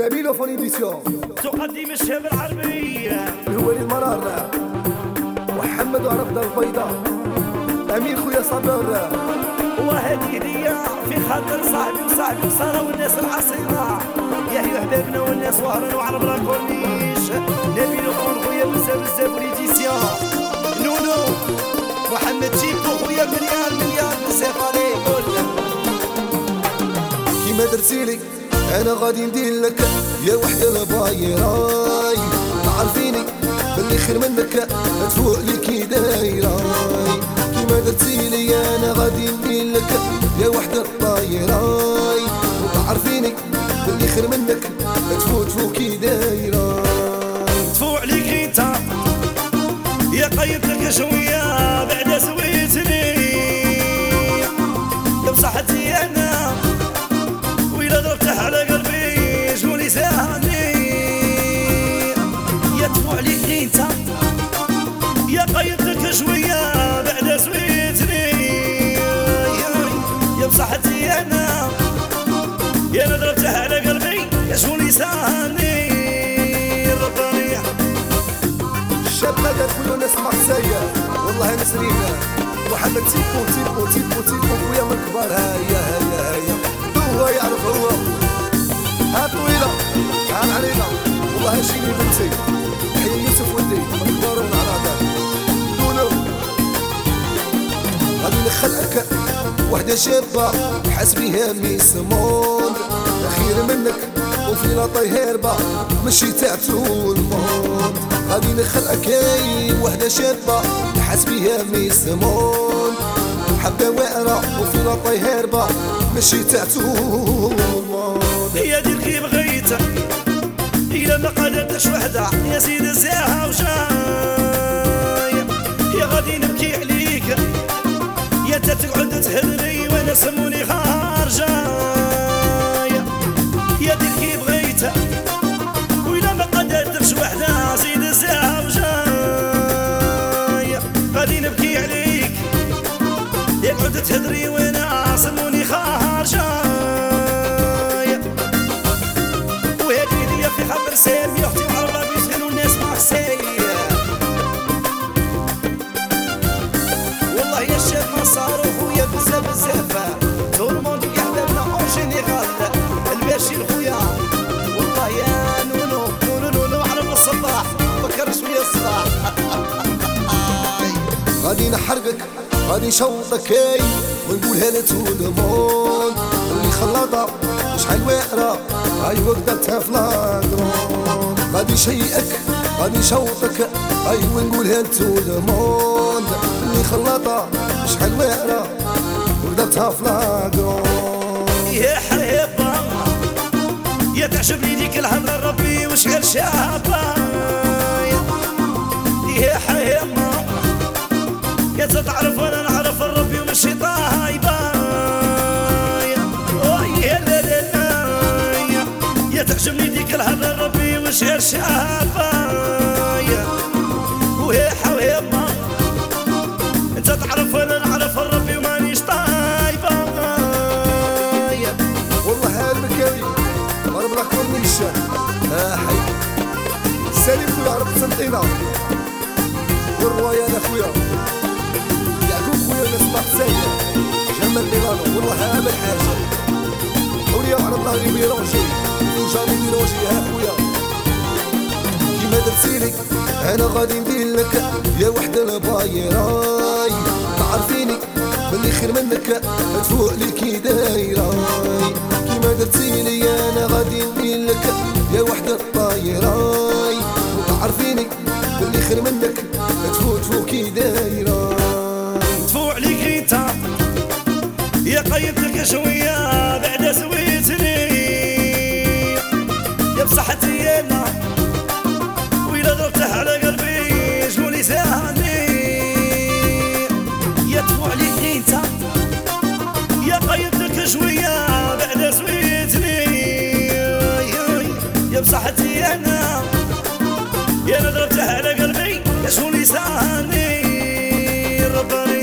نبيل فون ايديسيون تقدم الشباب العربية الهوالي المرار محمد وعرفنا البيضاء امين خويا صابر. وهذه هدية في خاطر صاحبي وسارة والناس العصيرة يا هي حبابنا والناس وهران وعرب لا كورنيش. نبيل فون خويا بزاف وليديسيون نونو محمد تيكو خويا مليار بزاف عليك. كيما درتيلي انا غادي ندير لك يا وحده البايراي، تعرفيني باللي خير منك تفوق لي كي دايراي. كيما درتيلي انا غادي ندير لك يا وحده الطايراي، وتعرفيني باللي خير منك تفوق كي دايراي. تفوق عليك انت يا قيدتك شويه بعد سويتني يا بصحتي انا وإلا ضربته على قلبي شكون يساعدني. يا تفوق عليك انت يا قيدتك شويه بعد سويتني يا بصحتي انا يا ضربته على قلبي شكون يساعدني. الربانيه الشاب ما قال كل الناس مارسيا والله نسرينا محمد تيكو خويا من الكبار. هيا هو يعرف هو ها طويلة ها العريضة والله شيني بنتي حي يوسف ولدي من الكبار من عراضة دونو. غادي نخلقك وحدة شابة حسبيها ميس موند خير منك وفي لاطي هربة ماشي تاع طول الموند. غادي نخلقك وحدة شابة حسبيها ميس موند حبة واعرة وفي لاطي هربة ماشي تاع طول الموند. هي دير كي بغيت إلا ما قدرتش وحدة يا سيدي ساعة وشاي يا غادي نبكي عليك يا تقعد تهدري وانا سموني خارجة. يا دير كي بغيت وإلا ما قدرتش وحدة سيدي ساعة وشاي غادي نبكي عليك يا قعد تهدري وانا سموني خارجة. في خبر سامي اختي وعربة بيشغلوا الناس مع سايا والله يا الشاب ما صاروا خويا بزاف تو الموند يا حبابنا اون جينيرال الباشير خويا والله يا نونو عرب الصباح فكر شويه الصباح. غادي نحرقك غادي نشوطك ونقولها لتو الموند اللي خلاطة شحال واعرة هاي وقدرتها في لاكرون. غادي شيئك غادي نشوطك هاي ونقولها لتو الموند اللي خلاطة شحال واعرة وقدرتها في لاكرون. يا حريبة يا تعجبني ديك الهضرة ربي وشحال شابة يا حريبة يا تتعرف وانا نعرف الربي ومشي طايبة يا تعجبني ديك الهضرة ربي وشحال شابة وهي حبيبة انت تعرف وانا نعرف الربي ومانيش طايبة. والله هالمكاوي ضرب لك كورنيشة حي سالم خويا عرب سنتينا والرواية انا خويا يعقوب خويا نسمع سايا جمال ميلانو والله هامل حاجة حولي عرب ظهري ميرونجي وجاني ميرونجي ها خويا. كيما درتيلي انا غادي ندير لك يا وحدة البايراي، تعرفيني باللي خير منك تفوق لي كي دايراي. كيما درتيلي انا غادي ندير لك يا وحدة الطايراي، وتعرفيني باللي خير منك تفوق كي دايراي. تفوق عليك انت يا قيدتك شويه بعد سويتني يا بصحتي انا وإلا ضربته على قلبي شكون يساعدني. يا تفوق عليك انت يا قيدتك شويه بعد سويتني يا بصحتي انا يا ضربته على قلبي شكون يساعدني. الرباني